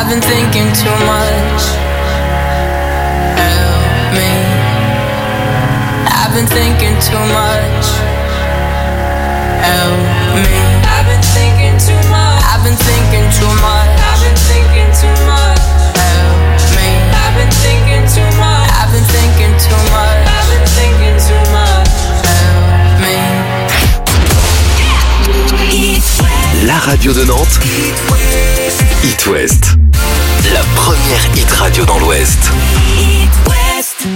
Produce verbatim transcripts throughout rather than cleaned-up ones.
I've been thinking too much. Help me. I've been thinking too much. Help me. I've been thinking too much. I've been thinking too much. I've been thinking too much. Help me. I've been thinking too much. I've been thinking too much. I've been thinking too much. Help me. La radio de Nantes. It West. La première hit radio dans l'Ouest. It West.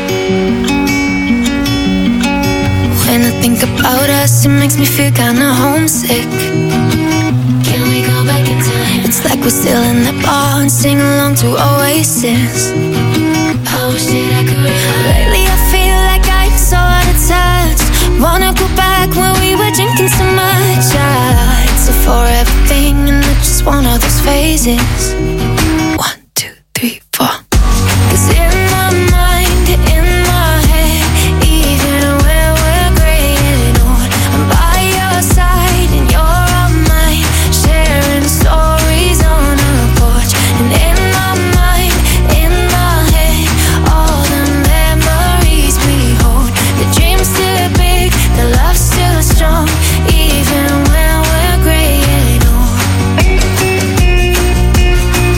When I think about us, it makes me feel kinda homesick. Can we go back in time? It's like we're still in the bar and sing along to Oasis. I wish that I could rewind. Lately I feel like I'm so out of touch. Wanna go back when we were drinking so much. I, it's a forever thing and it's just one of those phases. One, two, three, four. Cause in my mind, in my head, even when we're gray and old, I'm by your side and you're on mine, sharing stories on a porch. And in my mind, in my head, all the memories we hold. The dream's still big, the love's still strong, even when we're gray and old.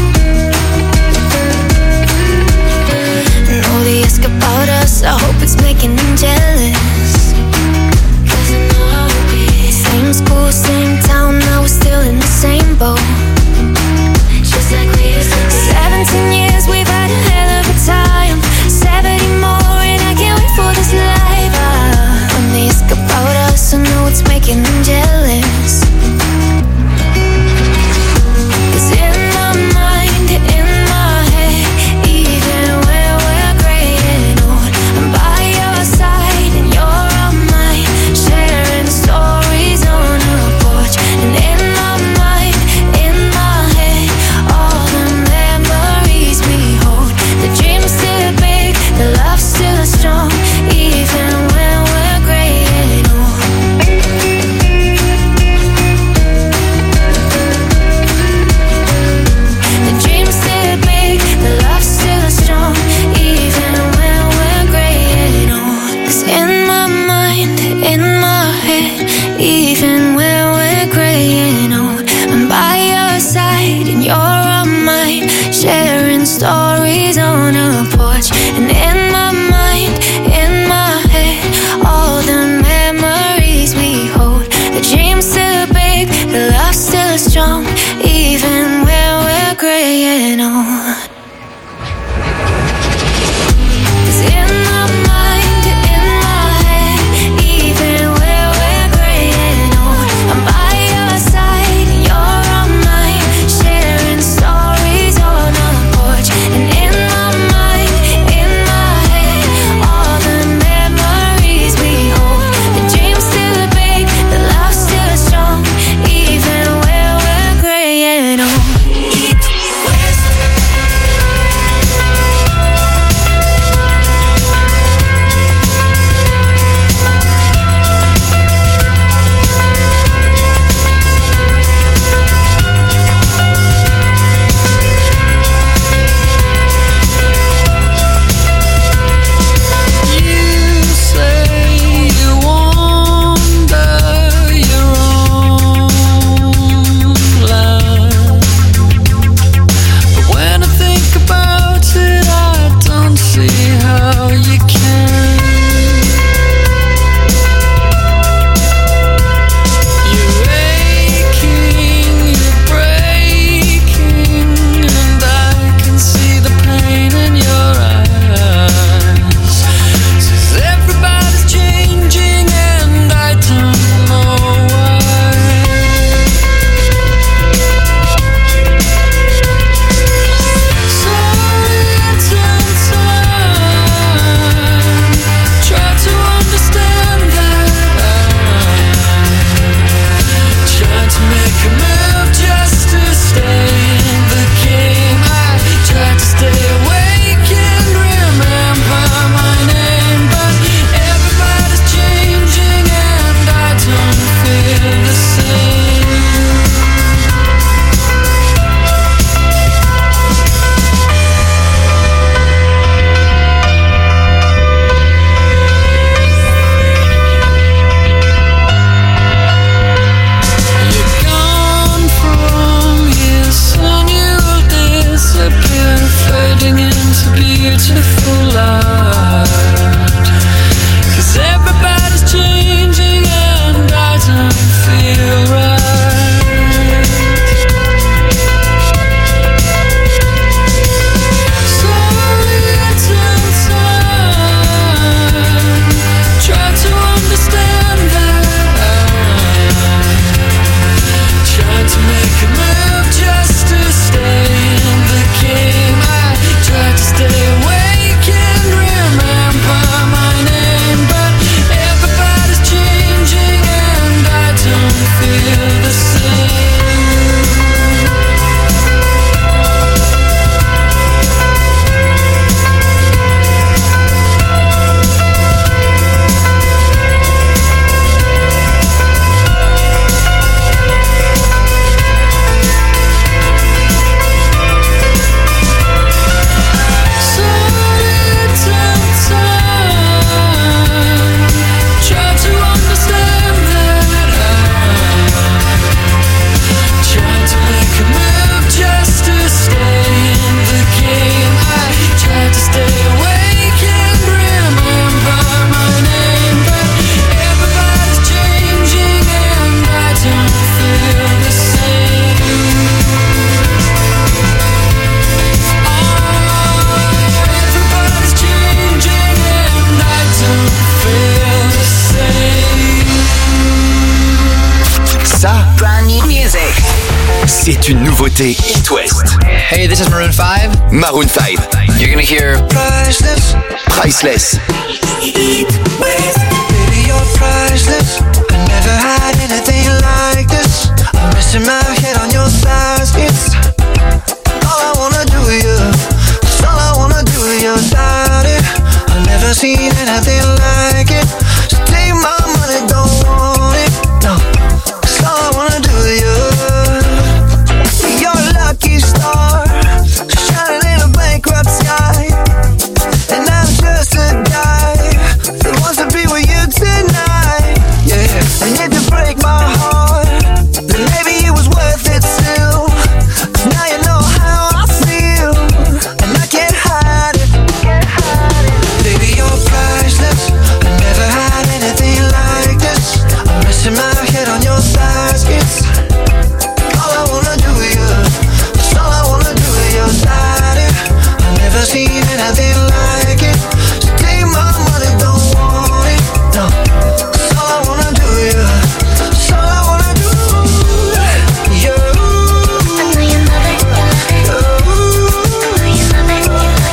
C'est une nouveauté It West. Hey, this is Maroon five. Maroon five. You're gonna hear Priceless. Priceless. It West. Baby, you're priceless. I never had anything like this. I'm missing my head on your thighs. It's all I wanna do, yeah. It's all I wanna do, yeah. Got it. I've never seen anything like it. So take my money, don't want it. No, it's all I wanna do, yeah. You're a lucky star, shining in a bankrupt sky. And I'm just a guy that wants to be with you tonight. Yeah, and if you break my heart, then maybe it was worth it still. 'Cause now you know how I feel, and I can't hide it. Baby, you're priceless. I never had anything like this. I'm missing my head on your thighs. It's all I wanna do, yeah. It's all I wanna do, yeah. Got it. I've never seen anything like it. So take my money, don't want it. No, it's all I wanna do, yeah. It's all I wanna do, yeah. I know you love it, you love it. I know you love it,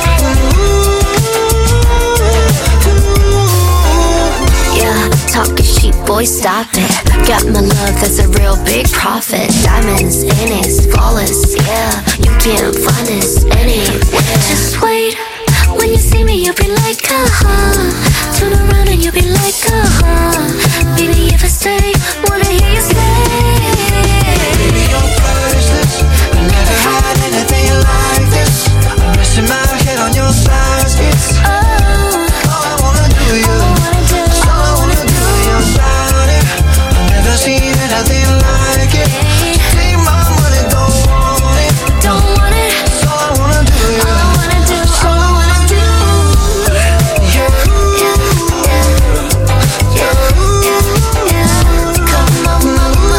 you love it. Yeah, talking sheep, boy, stop it. Got my love, that's a real big profit. Diamonds in it, flawless, yeah. You can't find us anywhere. Just wait, when you see me, you'll be like, uh-huh. Turn around and you'll be like, uh-huh. Baby, if I stay, wanna hear you say. Baby, you're priceless. I never had anything like this. I'm missing my head on your thighs. It's Oh, all I wanna do, all I yeah. wanna do, It's all I wanna do, yeah. Got it. I've never seen anything like it. Take my money, don't want it. don't want it. It's all I wanna do, All I yeah. wanna do, It's all I wanna do, yeah. yeah, yeah, yeah, yeah. Come on, mama,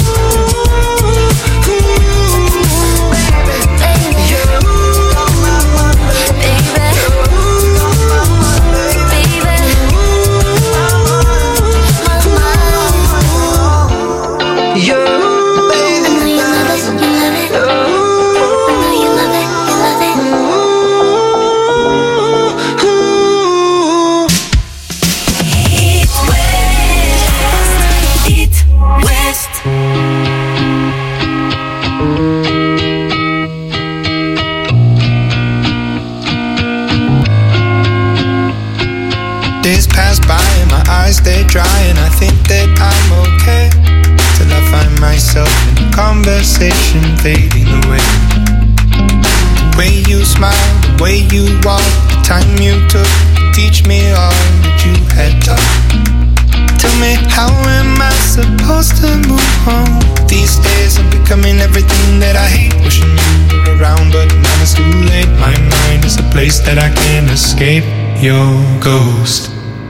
baby, Days pass by and my eyes they dry, and I think that I'm okay, till I find myself in a conversation fading away. The way you smile, the way you walk, the time you took to teach me all that you had taught. Tell me, how am I supposed to move on? These days I'm becoming everything that I hate. Wishing you were around, but now it's too late. My mind is a place that I can't escape your ghost.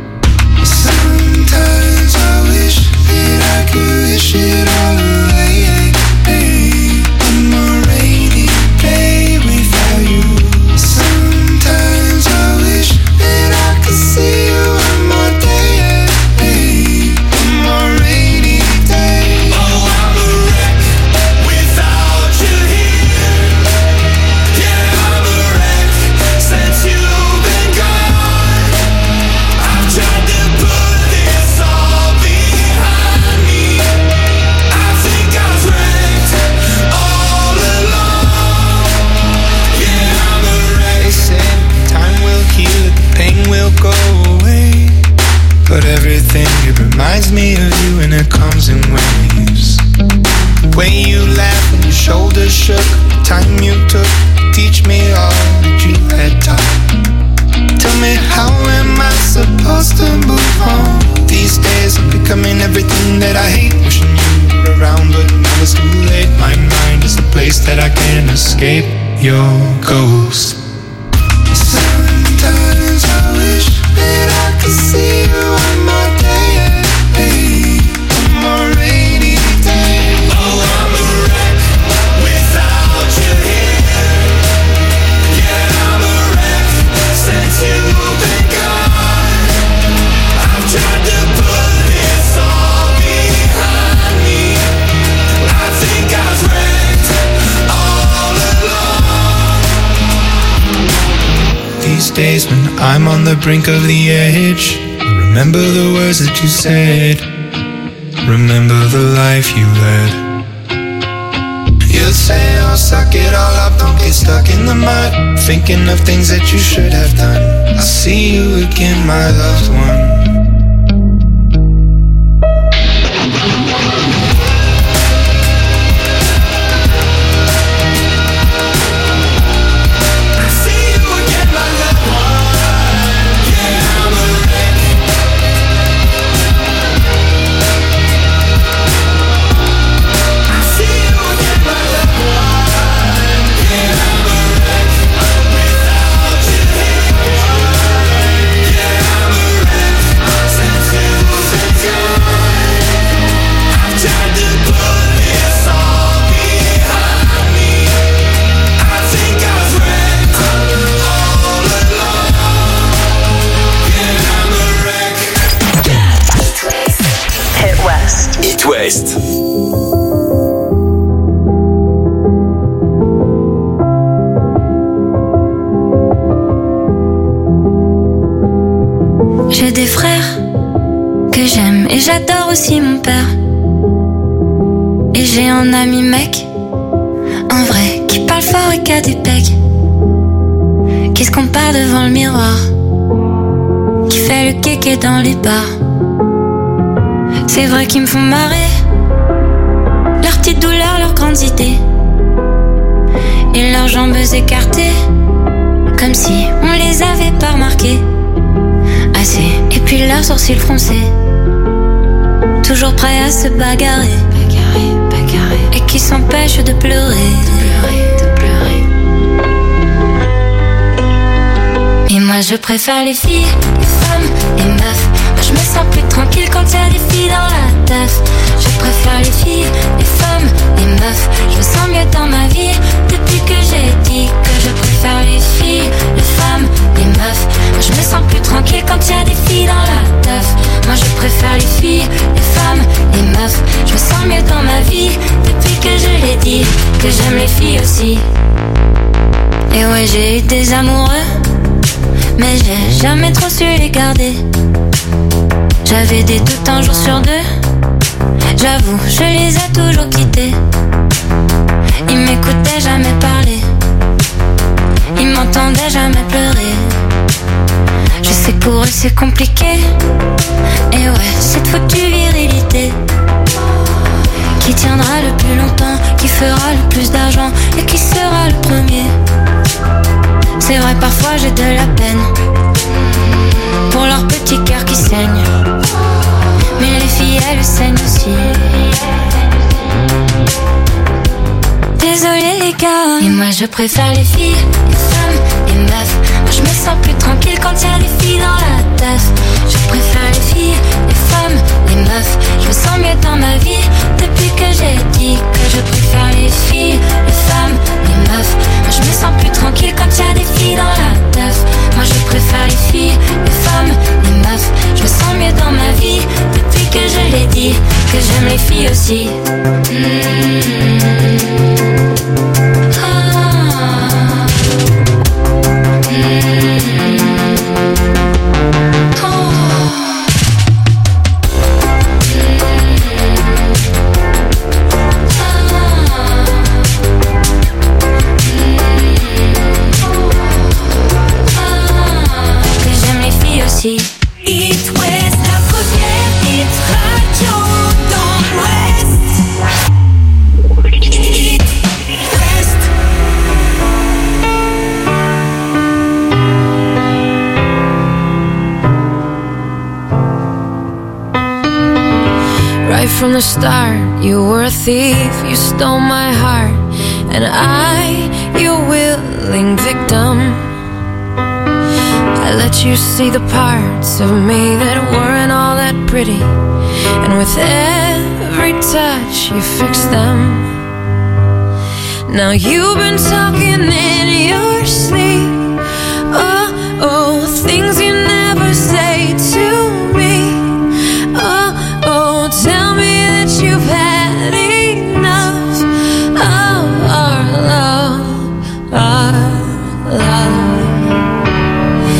Sometimes I wish that I could wish it all away. One more rainy day without you. Sometimes I wish that I could see you one more day. One more rainy day. Oh, I'm a wreck without you here. Yeah, I'm a wreck since you've been gone. I've tried to put this all behind me. I think I was wrecked all along. Yeah, I'm a wreck. They say time will heal it, the pain will go away. But everything, it reminds me of you, and it comes in waves. The way you laugh and your shoulders shook, the time you took to teach me all that you had taught. Tell me, how am I supposed to move on? These days I'm becoming everything that I hate. Wishing you were around, but now it's too late. My mind is a place that I can't escape your ghost. Sometimes I wish that I could see you one more day. One more rainy day. Oh, I'm a wreck without you here. Yeah, I'm a wreck since you've been gone. I've tried to put this all behind me. I think I was wrecked days when I'm on the brink of the edge. Remember the words that you said. Remember the life you led. You'd say, oh, suck it all up, don't get stuck in the mud. Thinking of things that you should have done. I'll see you again, my loved one. West. J'ai des frères que j'aime et j'adore aussi mon père. Et j'ai un ami mec, un vrai, qui parle fort et qui a des pecs, qui se compare devant le miroir, qui fait le kéké dans les bars. C'est vrai qu'ils me font marrer, leurs petites douleurs, leurs grandes idées, et leurs jambes écartées, comme si on les avait pas remarquées. Assez, et puis leurs sourcils froncés, toujours prêts à se bagarrer, bagarrer, bagarrer, et qui s'empêchent de pleurer, de pleurer, de pleurer. Et moi je préfère les filles, les femmes, les meufs. Je me sens plus tranquille quand y a des filles dans la teuf. Je préfère les filles, les femmes, les meufs. Je me sens mieux dans ma vie depuis que j'ai dit que je préfère les filles, les femmes, les meufs. Je me sens plus tranquille quand y a des filles dans la teuf. Moi je préfère les filles, les femmes, les meufs. Je me sens mieux dans ma vie depuis que je l'ai dit que j'aime les filles aussi. Et ouais, j'ai eu des amoureux, mais j'ai jamais trop su les garder. J'avais des doutes un jour sur deux, j'avoue, je les ai toujours quittés. Ils m'écoutaient jamais parler, ils m'entendaient jamais pleurer. Je sais que pour eux c'est compliqué, et ouais, cette foutue virilité qui tiendra le plus longtemps, qui fera le plus d'argent et qui sera le premier. C'est vrai, parfois j'ai de la peine pour leur petit cœur qui saigne, mais les filles elles saignent aussi. Désolé les gars, et moi je préfère les filles, les femmes, les meufs. Moi je me sens plus tranquille quand y a des filles dans la teuf. Je préfère les filles, les femmes, les meufs. Je me sens mieux dans ma vie depuis que j'ai dit que je préfère les filles, les femmes, les meufs. Moi je me sens plus tranquille quand y a des filles dans la teuf. Moi je préfère les filles, les femmes, les meufs. Je me sens mieux dans ma vie depuis que je l'ai dit que j'aime les filles aussi. Mmh. It West, la première hit radio dans l'Ouest. It West. Right from the start, you were a thief, you stole my heart, and I, your willing victim. I let you see the parts of me that weren't all that pretty, and with every touch you fixed them. Now you've been talking in your sleep, oh, oh, things you never say to me. Oh, oh, tell me that you've had enough of our love, our love.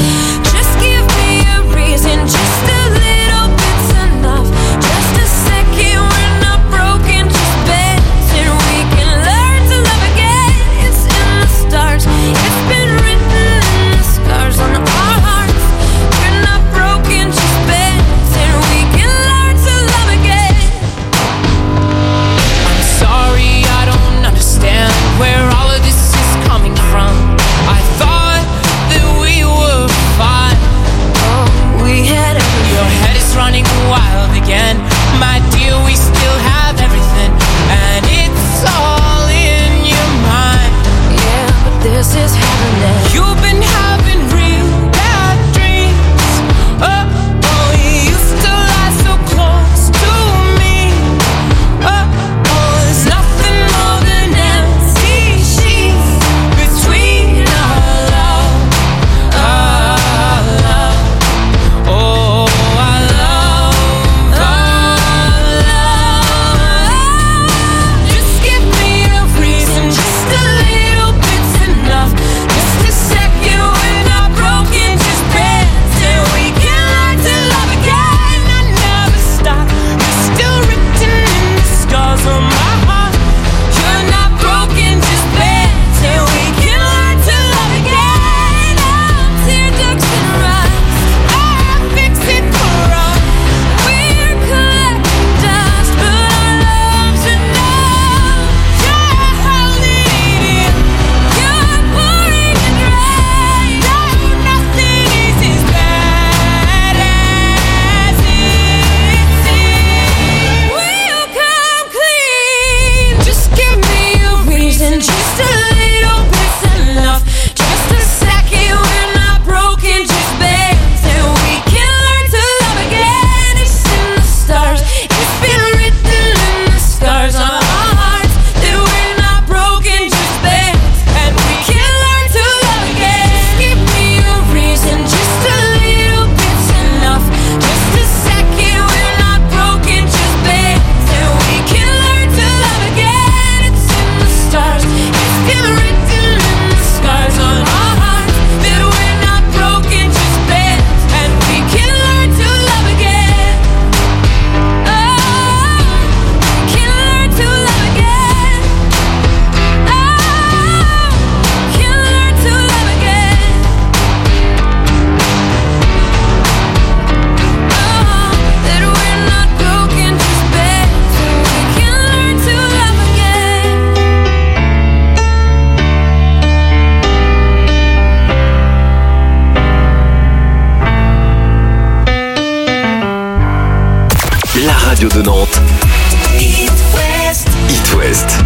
de Nantes. It West. It West.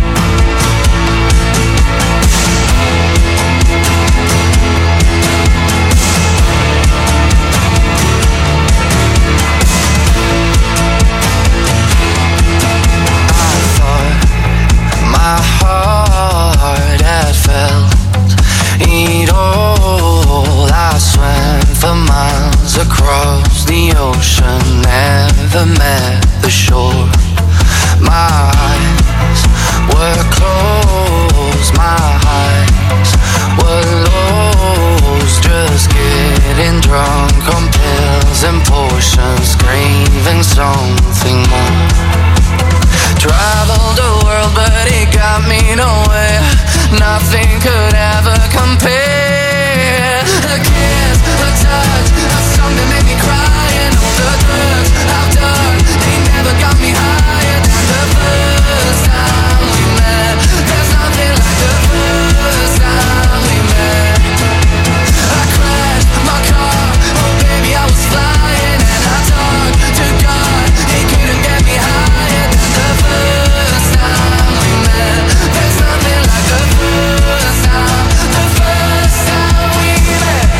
My heart had felt it all. I swam for miles across the ocean, never met the shore. My eyes were closed, my eyes were lost, just getting drunk on pills and potions, craving something more. Traveled the world, but it got me nowhere. Nothing could ever compare. A kiss, a touch, a song that made me cry, and all the drugs I've done, they never got me higher than the first time we met. There's nothing like the first time we met. I crashed my car, oh baby I was flying, and I talked to God, he couldn't get me higher than the first time we met. There's nothing like the first time, the first time we met.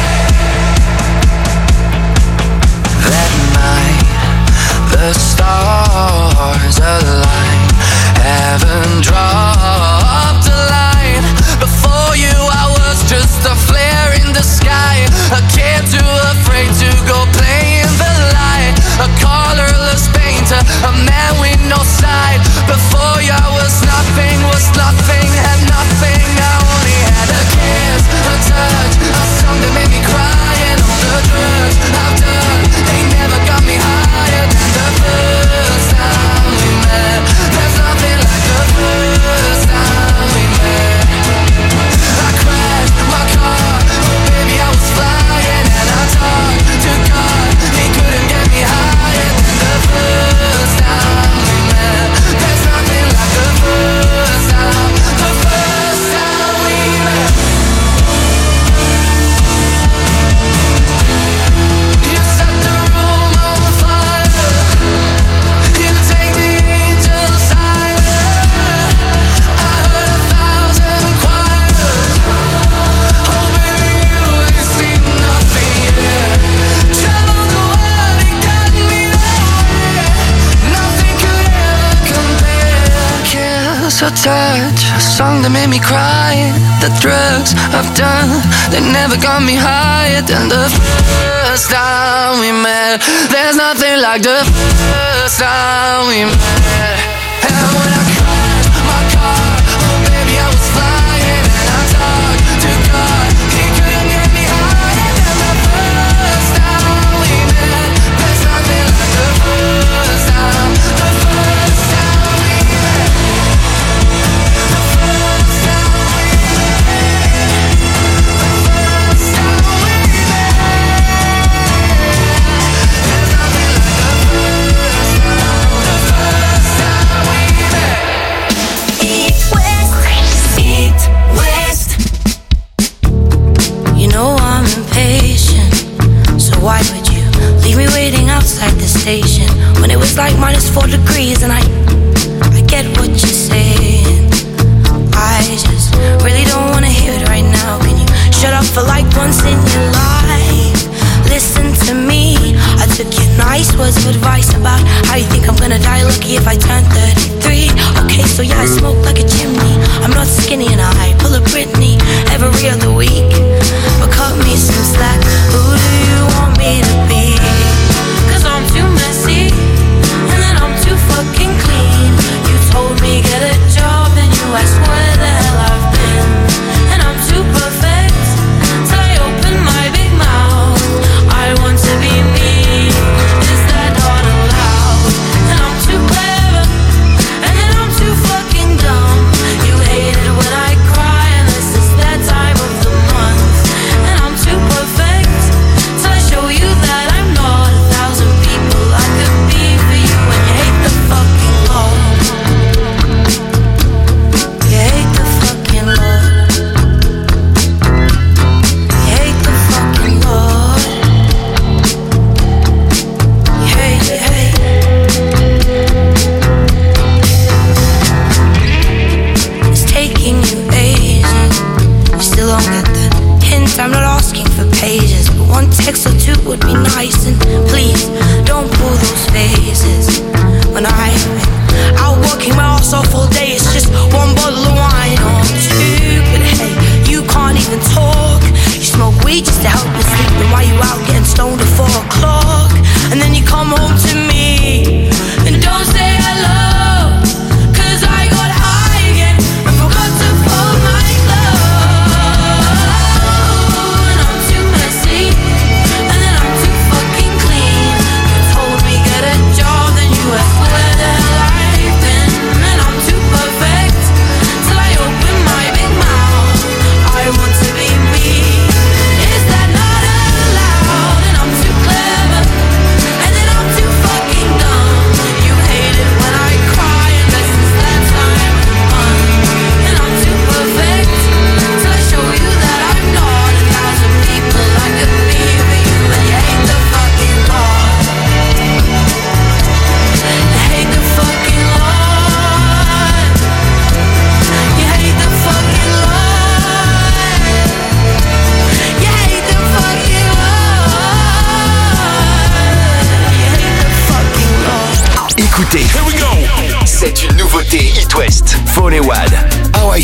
That night, the stars aligned, heaven dropped a line. Before you I was just a flare in the sky, a kid too afraid to go play in the light, a colorless painter, a man with no side. Before you I was nothing, was nothing, had nothing. I only had a kiss, a touch, a song that made me cry, and all the drugs I've done, they never got me higher than the first time we met. There's nothing like the first time we met. I crashed my car, oh baby I was flying, and I talked to God, he couldn't get me higher than the first time we met. There's nothing like the first time, the first time we met. You set the room on fire, you take the angels higher. I heard a thousand choirs, oh baby you ain't seen nothing yet. Traveled the world and got me nowhere, nothing could ever compare. Kiss or touch, a song that made me cry, the drugs I've done, they never got me higher than the first time we met. There's nothing like the first time we met. And when I crashed my car, oh baby I was flying, and I talked to God, he couldn't get me higher than the first time we met. There's nothing like the first time, the first time we met. The first time we met. The first time we met. There's nothing like the first time, the first time we met. It West. It West. You know I'm impatient, so why would you leave me waiting outside the station when it was like minus four degrees? And I, I get what you're saying. I just really don't wanna hear it right now. Can you shut up for like once in your life? Listen to me. I took your nice words of advice about how you think I'm gonna die lucky if I turn thirty-three. Okay, so yeah, I smoke like a chimney. I'm not skinny and I pull a Britney every other week. But cut me some slack. Who do you want me to be? Cause I'm too messy, and then I'm too fucking clean. You told me get a job, then you asked where the hell I've been. And I'm too perfect, so I open my big mouth. I want to be me, is that not allowed? And I'm too clever, and then I'm too fucking dumb.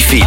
Whitefield.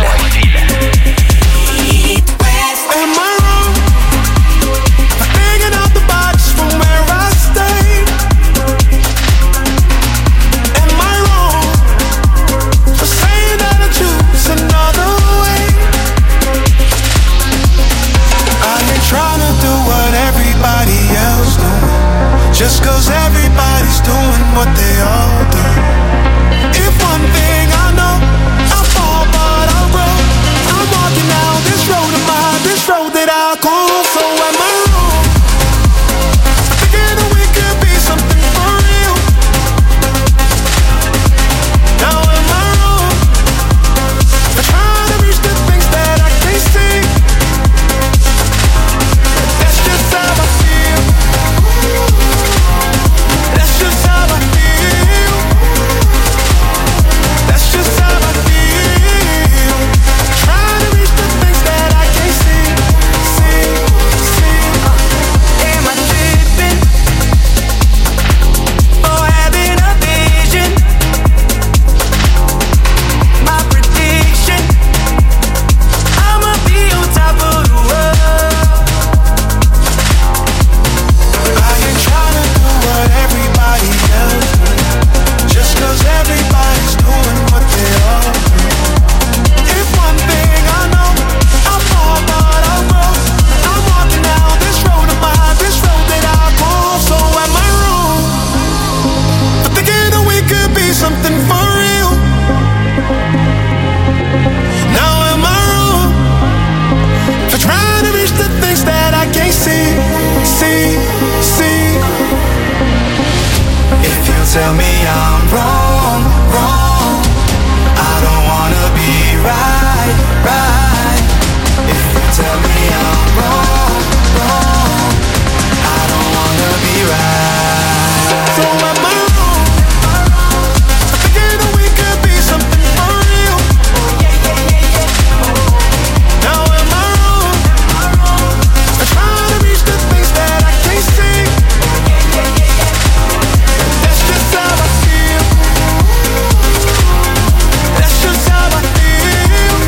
Just cause everybody's doing what they all do. If one thing I know, I fall but I'll grow. I'm walking down this road of mine, this road that I call. So am I wrong? Thinking that we could be something for real. Now am I wrong? For trying to reach the things that I can't see. That's just how I feel. That's just how I feel. That's just how I feel. Trying to reach the things that I can't see, see, see. Uh, am I tripping or having a vision? My prediction, I'ma be on top of the world. I ain't trying to do what everybody else does, just cause everybody's doing what they all do. If one thing I know, I fall but I'll grow. I'm walking down this road of mine, this road that I call. So am I wrong for thinking that we could be something for real? Now am I wrong for trying to reach the things that I can't see, see, see? If you tell me I'm wrong, wrong, I don't wanna be right, right. If you tell me I'm wrong, wrong, I don't wanna be right. So am I wrong for thinking that we could be something for real? Now am I wrong for trying to reach the things that I can't see? That's just how I feel. That's just how I feel.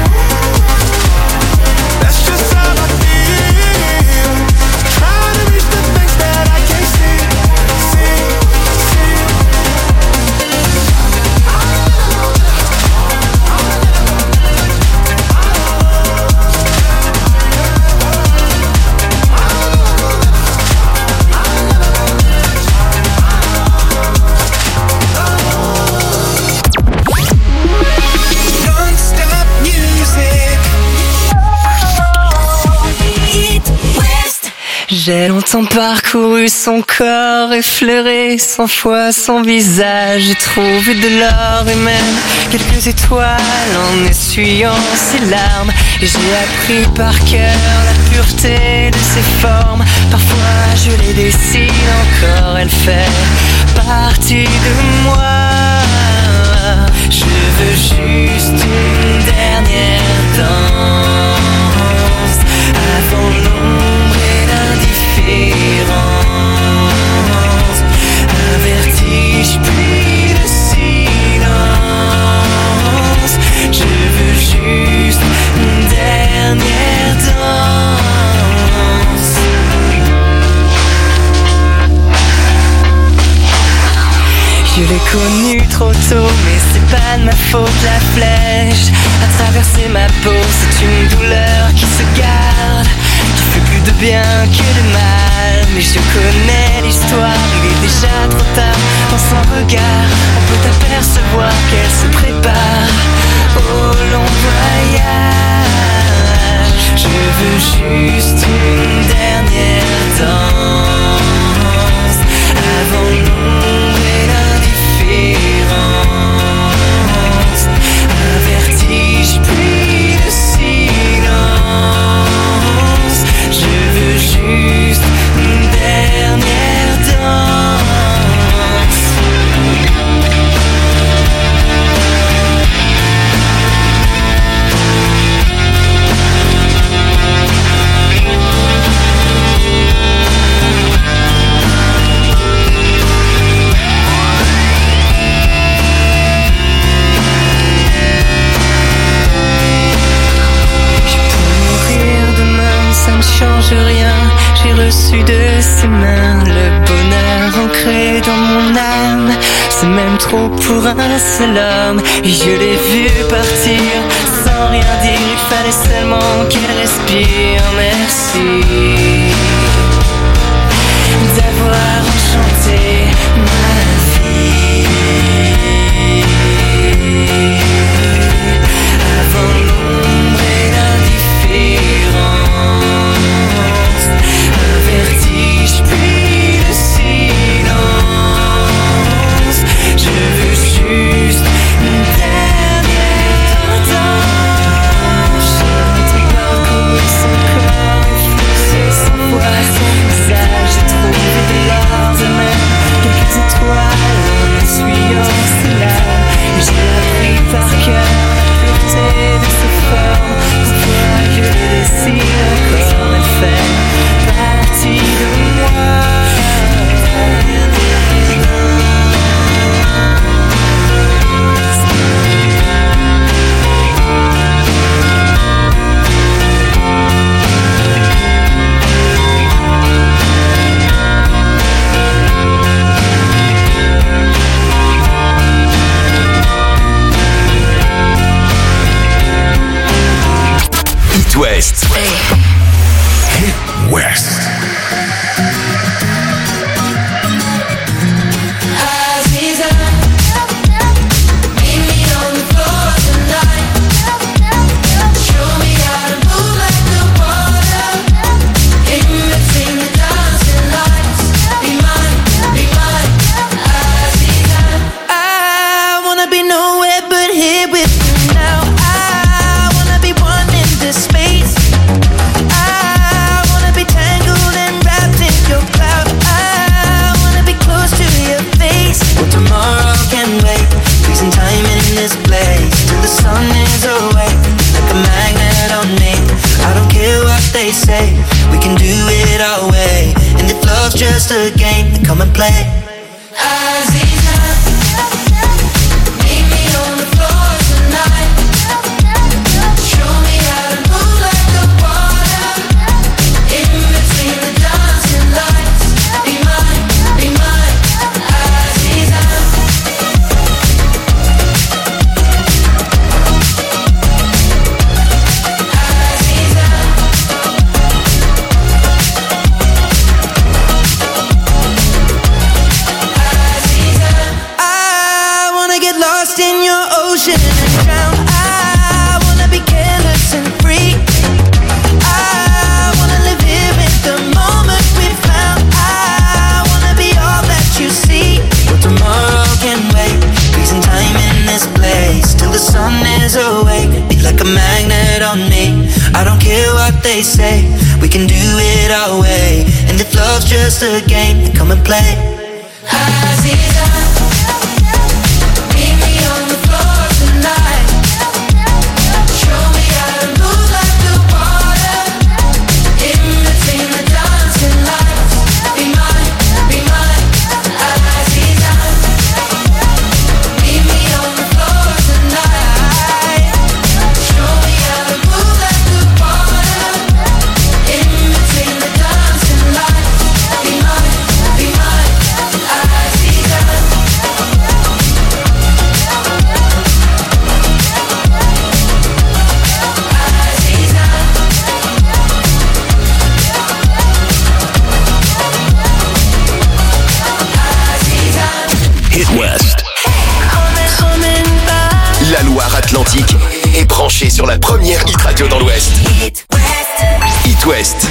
That's just how I feel. Trying to reach the things that I can't see, see, see. Non-stop music. J'ai longtemps parcouru son corps, effleuré cent fois son visage. J'ai trouvé de l'or et même quelques étoiles en essuyant ses larmes. Et j'ai appris par cœur la pureté de ses formes. Parfois je les dessine encore, elle fait partie de moi. Je veux juste une dernière danse avant l'ombre et l'indifférence. Un vertige puis le silence. Je veux juste une dernière danse. Je l'ai connu trop tôt, mais c'est pas de ma faute. La flèche a traversé ma peau, c'est une douleur qui se garde, qui fait plus de bien que de mal. Mais je connais l'histoire, il est déjà trop tard. Dans son regard, on peut apercevoir qu'elle se prépare au long voyage. Je veux juste une dernière danse avant l'ombre et l'indifférence. Un vertige puis le silence. Je veux juste une dernière danse. ses mains, le bonheur ancré dans mon âme. C'est même trop pour un seul homme. Et je l'ai vu partir sans rien dire, il fallait seulement qu'il respire. Merci d'avoir enchanté ma vie. Avant l'ombre et l'indifférence, un vertige puis le silence. Je veux juste une dernière danse. Ton parcours, son corps effleuré, sans voix, son visage. J'ai trouvé de l'or, de même quelques étoiles en essuyant ses larmes. Et j'ai appris par cœur la pureté de ses formes. Pourquoi je le désire encore, elle fait partie de moi. It West. It West. Say we can do it our way, and if love's just a game, then come and play. Aziza, meet me on the floor tonight. Show me how to move like the water in between the dancing lights. Be mine, be mine, Aziza. In your ocean and drown. I wanna be careless and free. I wanna live here in the moment we found. I wanna be all that you see. But tomorrow can wait. Freezing time in this place till the sun is awake. Be like a magnet on me. I don't care what they say. We can do it our way. And if love's just a game, then come and play. Aziza. Atlantique est branché sur la première hit radio dans l'Ouest. It West. It West.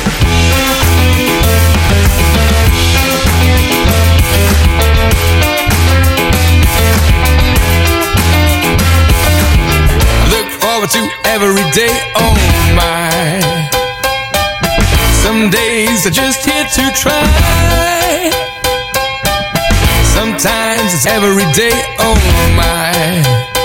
Look forward to every day, oh my. Some days are just here to try. Sometimes it's every day, oh my.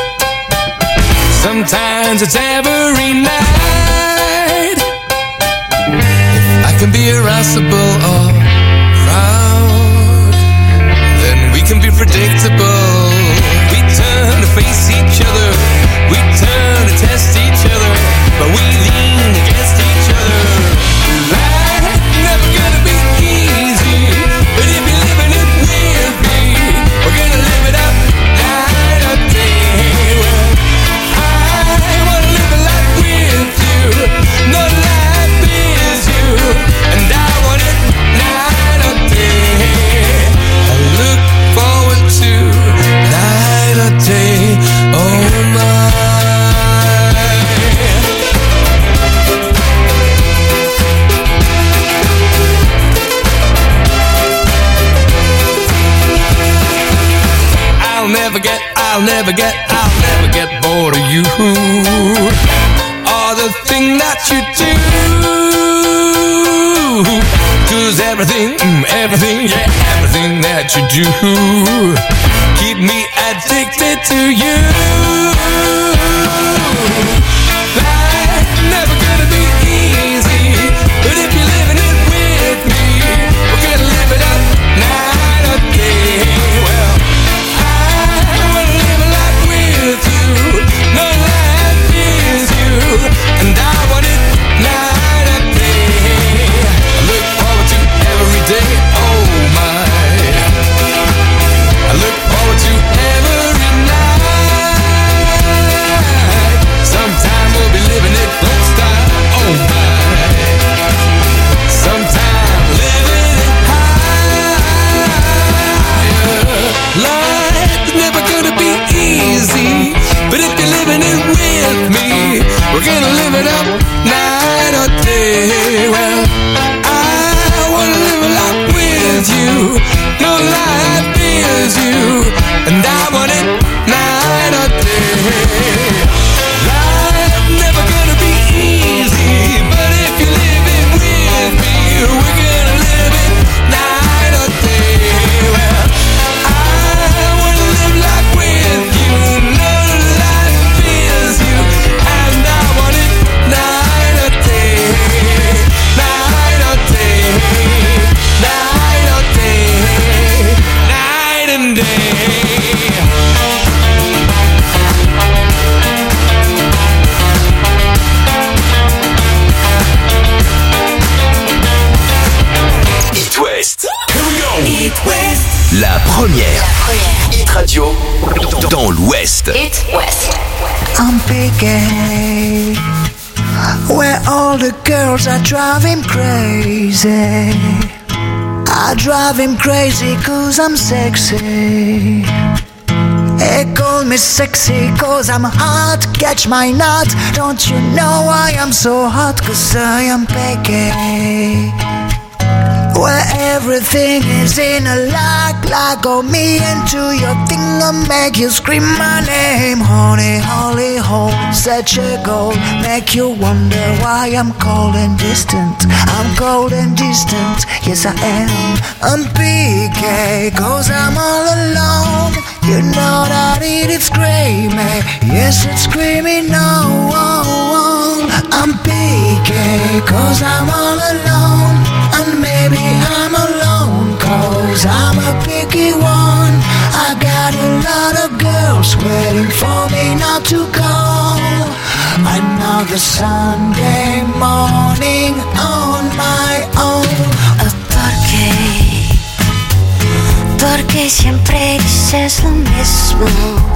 Sometimes it's every night. If I can be irascible or proud, then we can be predictable. We turn to face each other, we turn to test each other, but we lean against each other. Life never gonna be easy. never get, I'll never get bored of you. All the thing that you do, 'cause everything, mm, everything, yeah, everything that you do, keep me addicted to you. Life's never gonna be easy, but if you're living it with me, we're gonna live it up night or day. Well, I wanna live a life with you, no life is you, and I want it night or day. I look forward to every day, oh my. I look forward to every night. Sometime we'll be living it full style, oh my. Sometime living it high. Life's never gonna be easy, but if you're living it with me, we're gonna live it up night or day. Well, I wanna live a life with you, no life is you, and I want it night or day. Life's never gonna be easy, but if you live it with me, we're gonna live it night or day. Well, I wanna live life with you, no life is you, and I want it night or day, night or day, night or day, night and day. It West. Here we go. It West. La première. Hit Radio dans, dans l'Ouest. It West. I'm picking where all the girls are driving crazy. I drive him crazy 'cause I'm sexy. They call me sexy 'cause I'm hot. Catch my nut. Don't you know I am so hot? 'Cause I am picky where everything is in a lock. Lock on me into your thing and make you scream my name. Honey, holy hole, such a goal. Make you wonder why I'm cold and distant. I'm cold and distant, yes I am. I'm P K, 'cause I'm all alone. You know that it is screaming, yes it's screaming no. I'm P K, 'cause I'm all alone. And maybe I'm alone 'cause I'm a picky one. I got a lot of girls waiting for me not to go. Another Sunday morning on my own. ¿Por qué? Porque siempre dices lo mismo.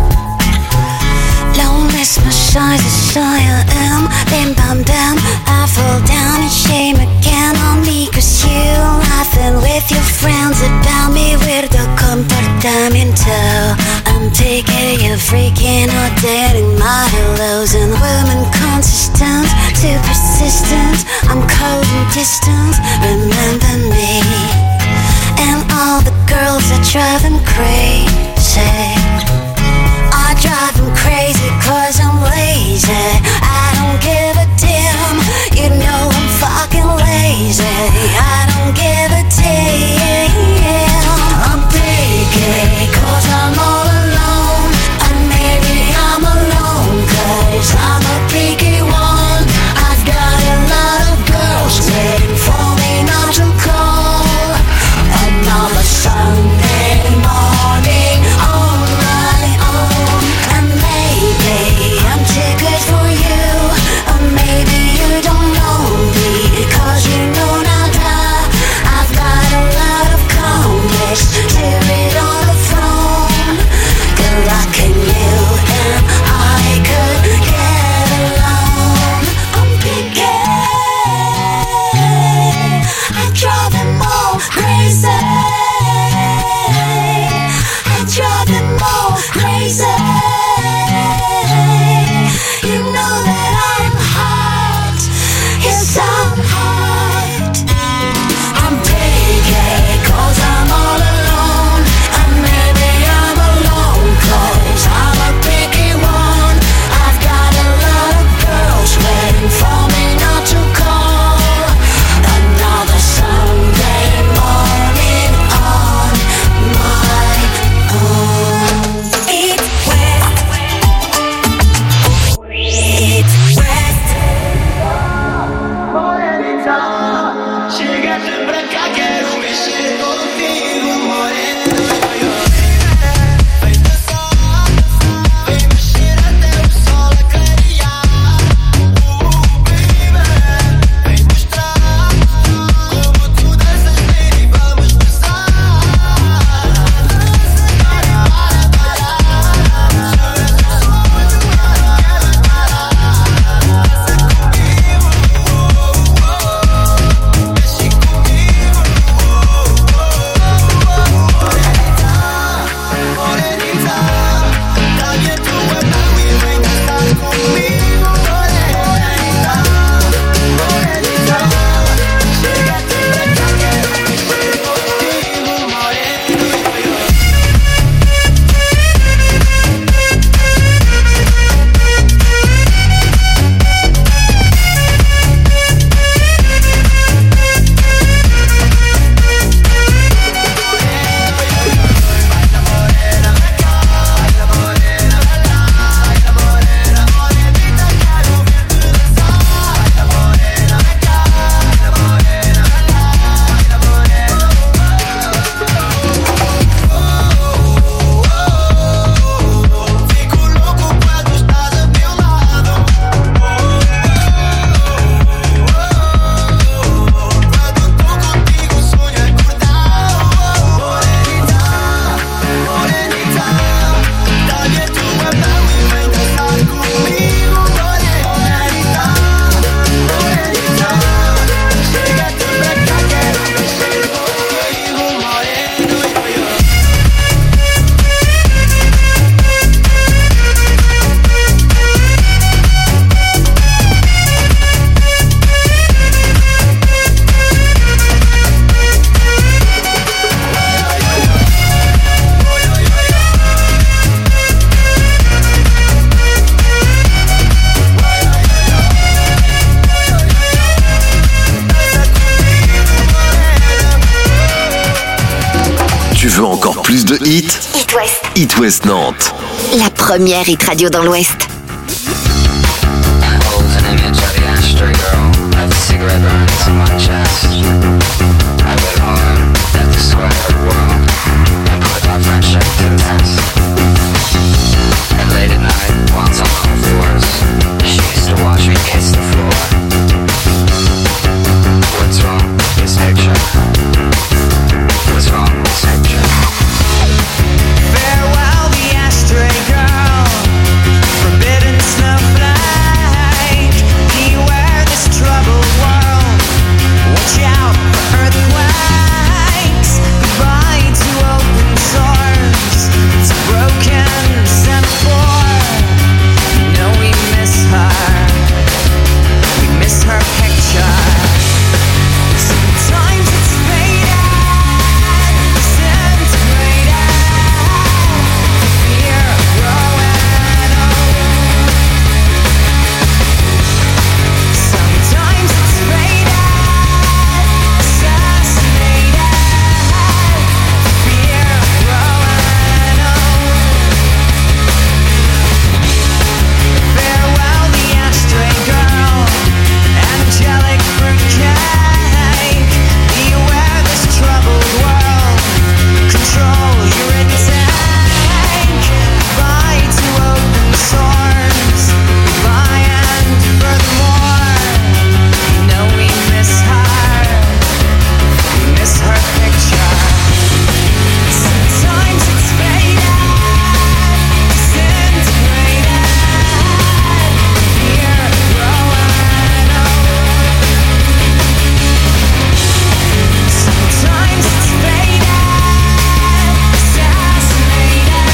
Lo mismo soy de soy I am. Bim bam bam, I fall down in shame again on me 'cause you laughing with your friends about me weirdo comportamiento. I'm taking you freaking out, dating my hellos and women consistent, too persistent. I'm cold and distant, remember me. And all the girls that drive them crazy. I drive them crazy 'cause I'm lazy. I don't give a damn, you know I'm fucking lazy. I don't give a damn. I'm picky 'cause I'm all alone. And maybe I'm alone 'cause I'm a picky one. I've got a lot of girls waiting for me not to call. Another Sunday morning on my own. And maybe I'm too good for you. plus de hits, It West. It West Nantes. La première hit radio dans l'Ouest. I hold an image of the ashtray girl, of the cigarette burns on my chest. I wait hard at the square world, and put our friendship to the test. And late at night, once on all fours, she used to watch me kiss the floor. What's wrong with this picture? What's wrong with this picture? Farewell, the ashtray girl, forbidden snowflake. Beware this troubled world. Watch out for earthquakes. Goodbye to open source. It's a broken semaphore. You know we miss her. We miss her picture. Sometimes it's faded, disintegrated. Fear growing old. Sometimes it's faded, assassinated. Fear growing old. Farewell, the ashtray girl, angelic fruitcake. Beware this troubled world. Control your intake. Goodbye to open source. Goodbye and furthermore. You know we miss her. We miss her picture. Sometimes it's faded, disintegrated. Fear growing old. Sometimes it's faded, assassinated.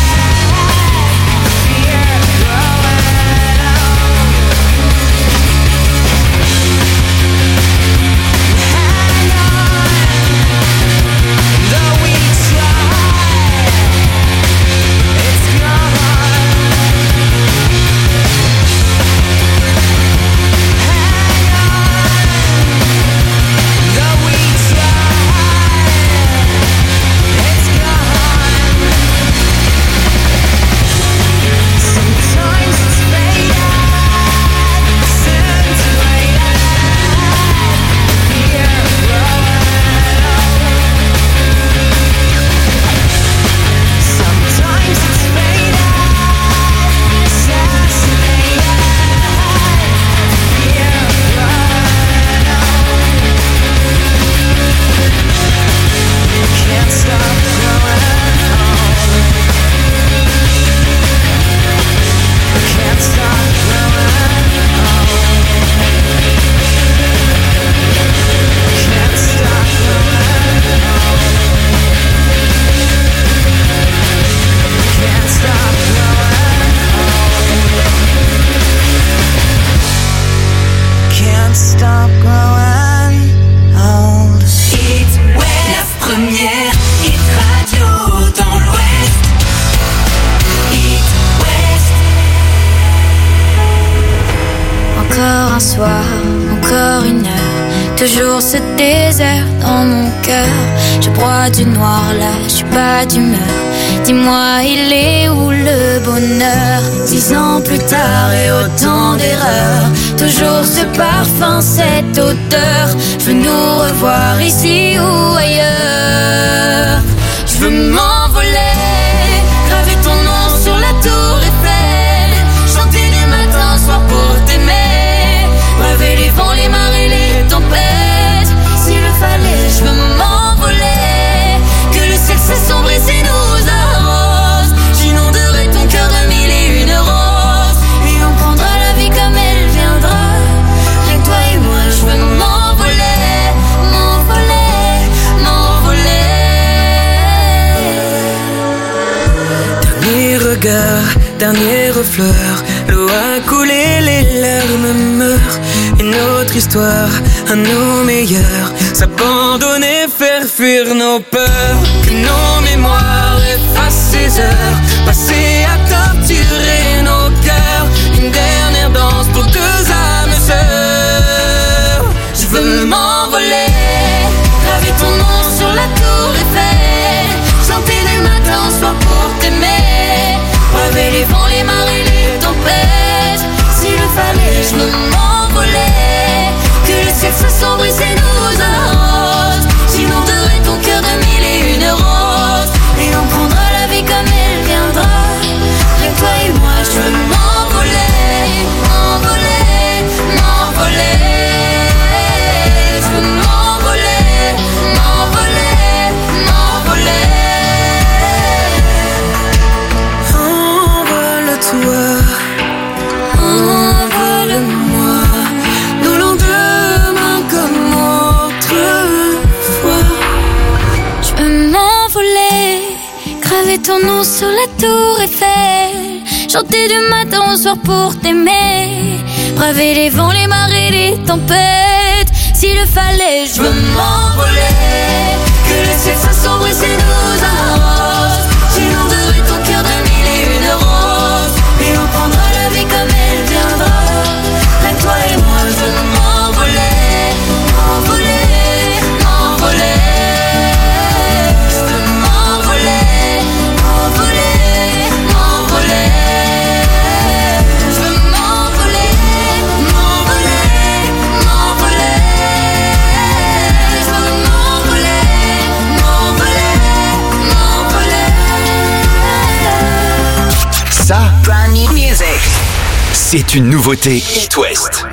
Fear growing old. Hang on, though we try, it's gone. Hang on, though we try, it's gone. Sometimes it's faded, disintegrated. Fear growing old. Sometimes it's faded, assassinated. Fear growing old. Can't stop growing old. Can't stop growing old. Can't stop growing old. Can't stop growing old. Can't stop growing old. It West, la première hit radio dans l'Ouest. It West. Encore un soir, encore une heure, toujours ce désert dans mon cœur. Je broie du noir là, je suis pas d'humeur. Dis-moi, il est où le bonheur? Dix ans plus tard et autant d'erreurs, toujours ce parfum, cette odeur. Je veux nous revoir ici ou ailleurs. Je veux m'envoler, graver ton nom sur la tour Eiffel, chanter du matin au soir pour t'aimer, braver les vents, les marées, les tempêtes. S'il le fallait, je veux m'envoler, que le ciel s'assombrisse et nous arrose. J'inonderai ton cœur de mille et une roses, et on prendra la vie comme elle viendra. Rien que toi et moi, je veux m'envoler, m'envoler, m'envoler. Dernier regard, dernière fleur, l'eau a coulé, les larmes meurent. Une autre histoire, à nos meilleurs, s'abandonner, faire fuir nos peurs. Que nos mémoires effacent ces heures passées à torturer nos cœurs. Une dernière danse pour deux âmes sœurs. Je veux m'envoler, graver ton nom sur la tour Eiffel, chanter du matin les vents, les marées, les tempêtes. S'il le fallait, je m'envolais. Que le ciel s'assombrisse et nous arrose. J'inonderai ton cœur de mille et une roses. Et on prendra la vie comme elle viendra. Rien que toi et moi, je veux m'envoler, m'envoler, m'envoler. Je veux m'envoler, m'envoler, m'envoler. Envole-toi, envole-moi. Nos lendemains comme autrefois. Je veux m'envoler, graver ton nom sur la tour Eiffel, chanter du matin au soir pour t'aimer, braver les vents, les marées, les tempêtes. S'il le fallait, je Je veux m'envoler. Que le ciel s'assombrisse et nous arrose. J'inonderai ton cœur de mille et une roses. Et on prendra la vie comme elle viendra. Rien que toi et moi, je veux m'envoler, m'envoler, m'envoler. Je veux m'envoler, m'envoler, m'envoler. Je veux m'envoler, m'envoler, m'envoler. Je veux m'envoler, m'envoler, m'envoler. Ça, Brand new music. c'est une nouveauté It West.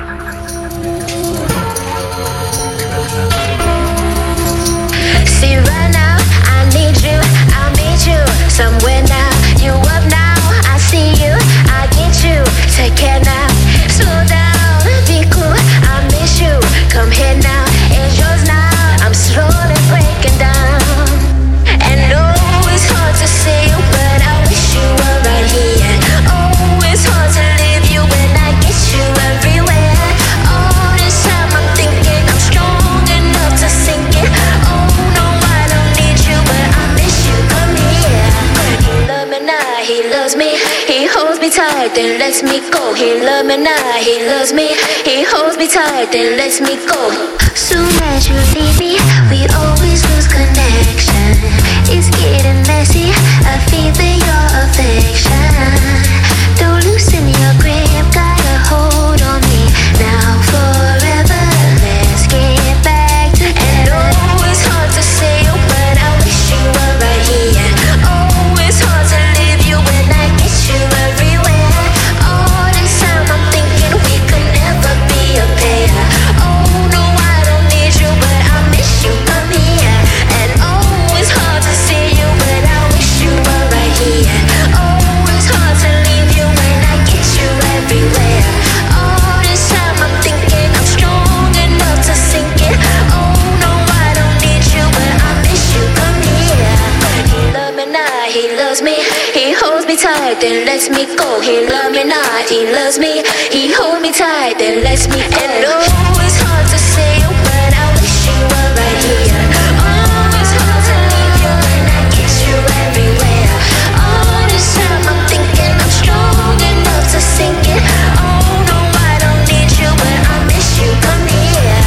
See right now, I need you, I'll meet you somewhere now. You up now, I see you, I get you. Take care now, slow down, be cool, I miss you. Come here now, it's yours now. I'm slowly breaking down. And oh, it's hard to see you, but I wish you were right here. Oh, it's hard to leave you when I get you everywhere. All this time I'm thinking I'm strong enough to sink it. Oh no, I don't need you, but I miss you. Come here. He love me now, he loves me. He holds me tight, then lets me go. He love me now, he loves me. He holds me tight, then lets me go. Soon as you leave me, we always lose connection. It's getting messy, I feel your affection. Don't loosen your grip, got a hold on me. Now forever, let's get back together. Oh, it's hard to see you, but I wish you were right here. Oh, it's hard to leave you when I get you everywhere. All this time I'm thinking we could never be a pair. Oh no, I don't need you, but I miss you. Come here. And oh, it's hard to see you, but I wish you were right here. Oh, it's hard to leave you when I get you everywhere. All this time I'm thinking I'm strong enough to sink it. Oh no, I don't need you, but I miss you. Come here. He love me now, he loves me. He holds me tight, then lets me go. He love me not, he loves me. He holds me tight, then lets me go. And oh, it's hard to see you, but I wish you were right here. Oh, it's hard to leave you when I get you everywhere. All this time I'm thinking I'm strong enough to sink it. Oh no, I don't need you, but I miss you. Come here.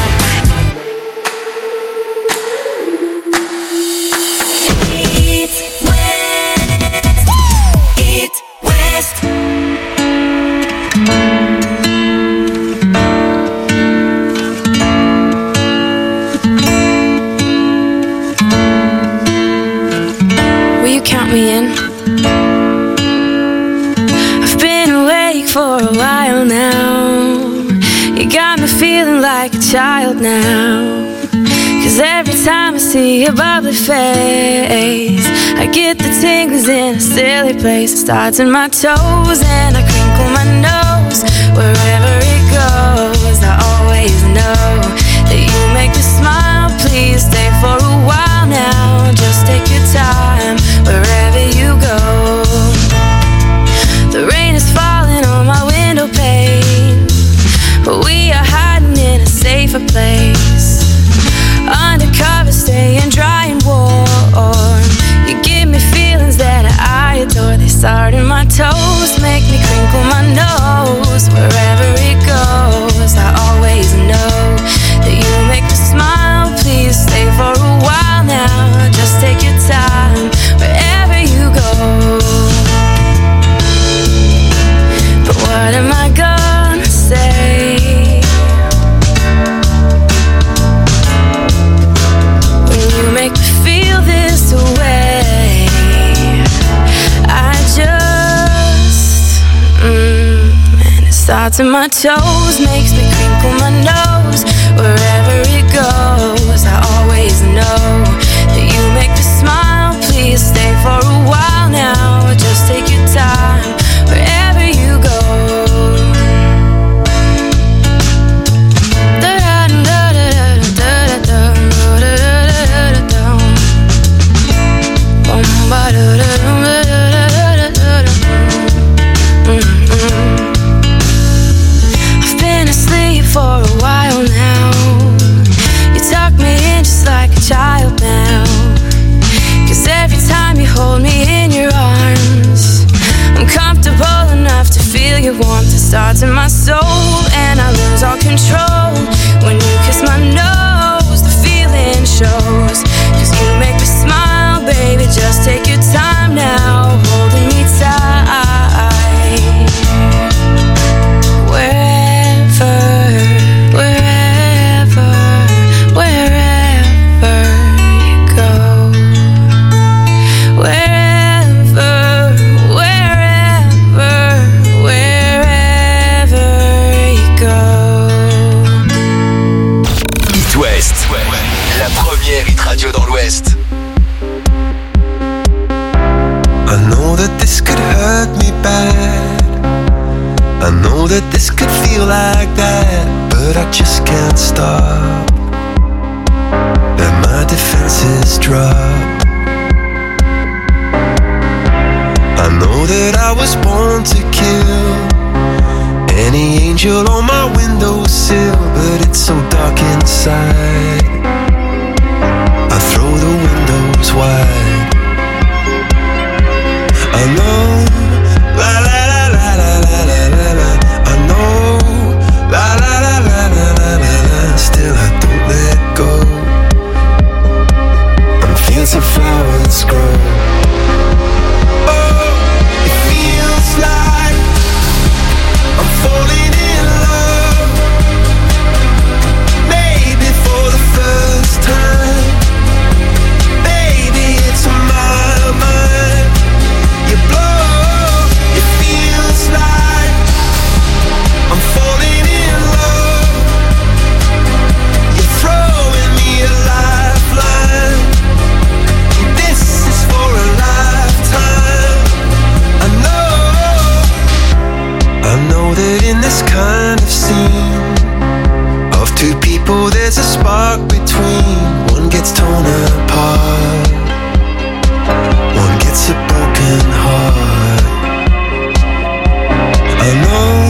It's West. It's West. Will you count me in? I've been awake for a while now. You got me feeling like a child now. Cause every time I see your bubbly face, I get the tingles in a silly place. It starts in my toes and I crinkle my nose. Wherever it goes, I always know that you make me smile. Please stay for a while now. Just take your time wherever you go. The rain is falling on my window pane, but we are hiding in a safer place. Undercover, staying dry and warm. You give me feelings that I adore. They start in my toes, make me crinkle my nose. Wherever starts in my toes, makes me crinkle my nose. Wherever it goes, I always know that you make me smile. Please stay for a while now, or just take your time wherever you go. I've been asleep for a while now. You tuck me in just like a child now. 'Cause every time you hold me in your arms, I'm comfortable enough to feel your warmth. It starts in my soul and I lose all control. When you kiss my nose, the feeling shows. 'Cause you make me smile, baby, just take your time now, holding me tight. Wherever, wherever, wherever you go. Wherever, wherever, wherever you go. It West, la première hit radio dans l'Ouest. I know that this could hurt me bad. I know that this could feel like that, but I just can't stop. Let my defenses drop. I know that I was born to kill any angel on my windowsill, but it's so dark inside. I throw the windows wide. I know, la la la la la la la la la. I know, la la la la la la la la. Still I don't let go. I'm feeling some flowers grow. Oh, it feels like I'm falling in love. Maybe for the first time. Baby, it's my mind. You blow, it feels like I'm falling in love. You're throwing me a lifeline. This is for a lifetime. I know, I know that in this kind of scene of two people there's a spark between. One gets torn apart, one gets a broken heart. I know